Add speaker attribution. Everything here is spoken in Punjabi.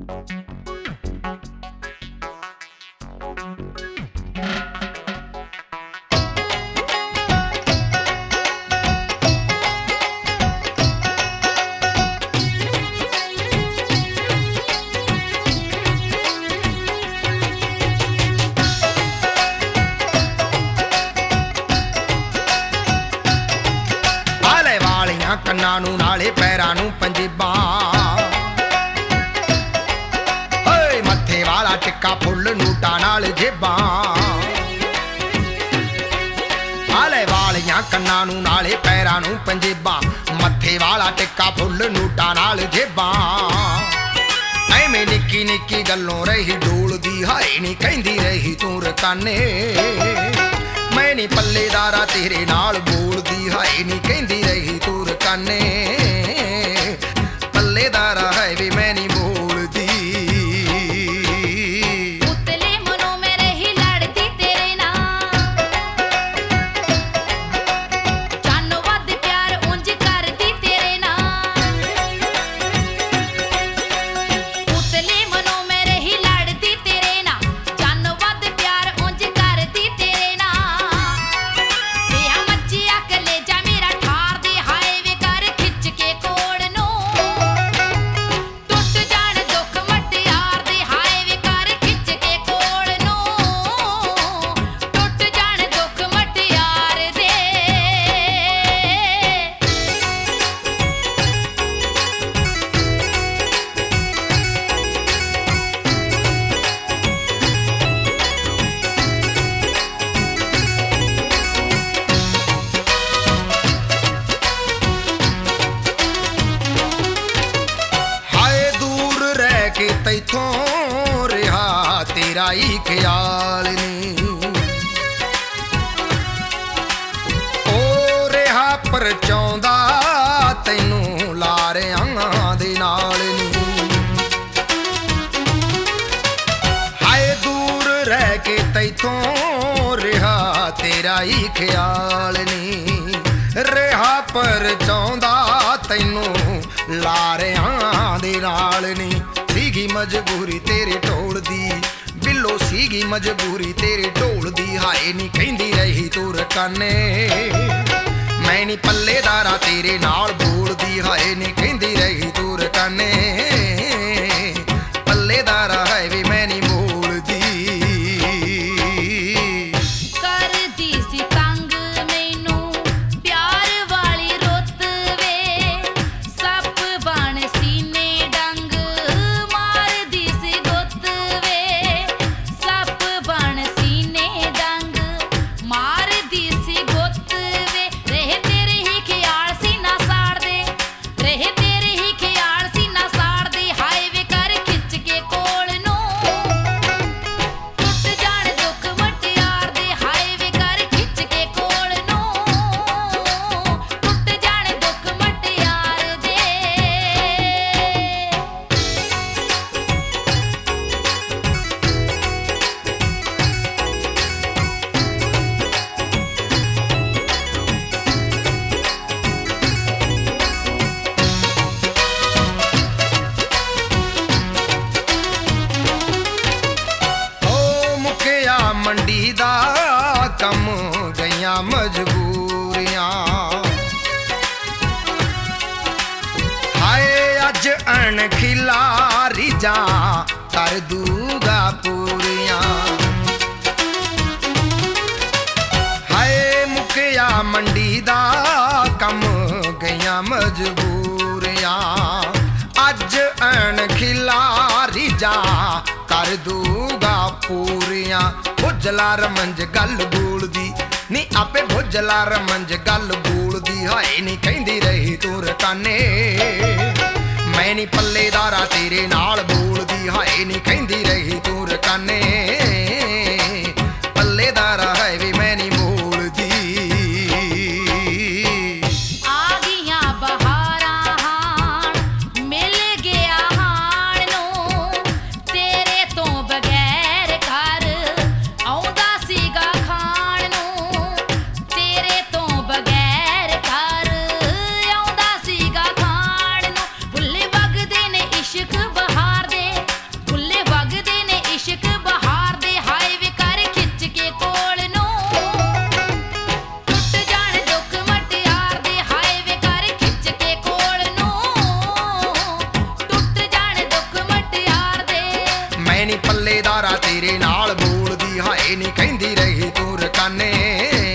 Speaker 1: ਕੰਨਾਂ ਨੂੰ ਨਾਲੇ ਪੈਰਾਂ ਨੂੰ ਪੰਜੇਬਾਂ ਓਏ ਮੱਥੇ ਵਾਲਾ ਟਿੱਕਾ ਫੁੱਲ ਨੂਟਾਂ ਨਾਲ ਜੇਬਾਂ ਆਲੇ ਵਾਲੀਆਂ ਕੰਨਾਂ ਨੂੰ ਨਾਲੇ ਪੈਰਾਂ ਨੂੰ ਪੰਜੇਬਾਂ ਮੱਥੇ ਵਾਲਾ ਟਿੱਕਾ ਫੁੱਲ ਨੂਟਾਂ ਨਾਲ ਜੇਬਾਂ ਐਵੇਂ ਨਿੱਕੀ ਨਿੱਕੀ ਗੱਲੋਂ ਰਹੀ ਡੋਲਦੀ ਹਾਏ ਨੀ ਕਹਿੰਦੀ ਰਹੀ ਤੂੰ ਰਕਾਨੇ ਮੈਂ ਨੀ ਪੱਲੇਦਾਰਾ ਤੇਰੇ ਨਾਲ ਬੋਲਦੀ ਹਾਏ ਨੀ ਕਹਿੰਦੀ ਰਹੀ ਤੂੰ ਰਕਾਨੇ ਪੱਲੇਦਾਰਾ ਹੈ ਵੀ ਮੈਂ ਨੀ ਬੋਲਦੀ
Speaker 2: ਉਤਲੇ ਮਨੋਂ ਮੈਂ ਰਹੀ ਲੜਦੀ ਤੇਰੇ ਨਾਲ ਜਾਨੋਂ ਵੱਧ ਪਿਆਰ ਉਂਝ ਕਰਦੀ ਤੇਰੇ ਨਾਲ ਉਤਲੇ ਮਨੋਂ ਮੈਂ ਰਹੀ ਲੜਦੀ ਤੇਰੇ ਨਾਲ ਜਾਨੋਂ ਵੱਧ ਪਿਆਰ ਉਂਝ ਕਰਦੀ ਤੇਰੇ ਨਾਲ
Speaker 1: ਤੈਥੋਂ ਰਿਹਾ ਤੇਰਾ ਹੀ ਖਿਆਲ ਨੀ ਉਹ ਰਿਹਾ ਪਰਚਾਉਂਦਾ ਤੈਨੂੰ ਲਾਰਿਆਂ ਦੇ ਨਾਲ ਨੀ ਹਾਏ ਦੂਰ ਰਹਿ ਕੇ ਤੈਥੋਂ ਰਿਹਾ ਤੇਰਾ ਹੀ ਖਿਆਲ ਨੀ ਰਿਹਾ ਪਰਚਾਉਂਦਾ ਤੈਨੂੰ ਲਾਰਿਆਂ ਦੇ ਨਾਲ ਨੀ ਸੀਗੀ ਮਜਬੂਰੀ ਤੇਰੇ ਢੋਲ ਦੀ ਬਿੱਲੋ ਸੀਗੀ ਮਜਬੂਰੀ ਤੇਰੇ ਢੋਲ ਦੀ ਹਾਏ ਨੀ ਕਹਿੰਦੀ ਰਹੀ ਤੂੰ ਰਕਾਨੇ ਮੈਂ ਨੀ ਪੱਲੇਦਾਰਾ ਤੇਰੇ ਨਾਲ ਬੋਲਦੀ ਹਾਏ ਨੀ ਕਹਿੰਦੀ ਰਹੀ ਤੂੰ ਰਕਾਨੇ ਪੱਲੇਦਾਰਾ ਹੈ ਵੀ ਮੈਂ ਨੀ ਬੋਲਦੀ
Speaker 2: ਕਰਦੀ ਸੀ ਤੰਗ ਮੈਨੂੰ ਪਿਆਰ ਵਾਲੀ ਰੁੱਤ ਵੇ ਸੱਪ ਬਣ ਸੀਨੇ ਡੰਗ ਮਾਰਦੀ ਸੀ ਗੁੱਤ ਵੇ ਸੱਪ ਬਣ ਸੀਨੇ ਡੰਗ ਮਾਰਦੀ ਸੀ ਗੁੱਤ ਵੇ ਰਹੇ ਤੇਰੇ ਹੀ ਖਿਆਲ ਸੀ ਨਾ ਸਾੜਦੇ ਰਹੇ ਤੇਰੇ ਹੀ ਖਿਆਲ ਸੀ ਨਾ ਸਾੜਦੇ ਹਾਏ ਵੇ ਕਰ ਖਿੱਚ ਕੇ ਕੋਲ ਨੂੰ ਟੁੱਟ ਜਾਣ ਦੁੱਖ ਮਟਿਆਰ ਦੇ ਹਾਏ ਵੇ ਕਰ ਖਿੱਚ ਕੇ ਕੋਲ ਨੂੰ ਟੁੱਟ ਜਾਣ ਦੁੱਖ ਮਟਿਆਰ ਦੇ
Speaker 1: ਓ ਮੁੱਕਿਆ ਮੰਡੀ ਦਾ ਕੰਮ ਗਈਆਂ ਮਜਬੂਰੀਆਂ ਹਾਏ ਅੱਜ ਅਣਖਿਲਾ ਰੀਜਾਂ ਕਰ ਦੂਗਾ ਪੂਰੀਆਂ ਹਾਏ ਮੁੱਕਿਆ ਮੰਡੀ ਦਾ ਕੰਮ ਗਈਆਂ ਮਜਬੂਰੀਆਂ ਅੱਜ ਅਣਖਿਲਾ ਰੀਜਾਂ ਕਰ ਦੂਗਾ ਪੂਰੀਆਂ ਭੁੱਜਲਾ ਰਮੰਜ ਗੱਲ ਬੋਲਦੀ ਨੀ ਆਪੇ ਭੁੱਜਲਾ ਰਮੰਜ ਗੱਲ ਬੋਲਦੀ ਹਾਏ ਨੀ ਕਹਿੰਦੀ ਰਹੀ ਤੂੰ ਰਕਾਨੇ ਮੈਂ ਨੀ ਪੱਲੇਦਾਰਾ ਤੇਰੇ ਨਾਲ ਬੋਲਦੀ ਹਾਏ ਨੀ ਕਹਿੰਦੀ ਰਹੀ ਤੂੰ ਰਕਾਨੇ ਪੱਲੇਦਾਰਾ ਹੈ ਵੀ ਮੈਂ ਨੀ ਬੋਲਦੀ
Speaker 2: ਆ ਗਈਆਂ ਬਹਾਰਾਂ ਹਾਣ ਮਿਲ ਗਿਆ ਹਾਣ ਨੂੰ ਤੇਰੇ ਤੋਂ ਬਗੈਰ ਘਰ ਆਉਂਦਾ ਸੀਗਾ ਖਾਣ ਨੂੰ ਤੇਰੇ ਤੋਂ ਬਗੈਰ ਘਰ ਆਉਂਦਾ ਸੀਗਾ ਖਾਣ ਨੂੰ ਫੁੱਲ ਵਗਦੇ ਨੇ ਇਸ਼ਕ ਬਹਾਰ ਦੇ
Speaker 1: ਨੀ ਕਹਿੰਦੀ ਰਹੀ ਤੂੰ ਰਕਾਨੇ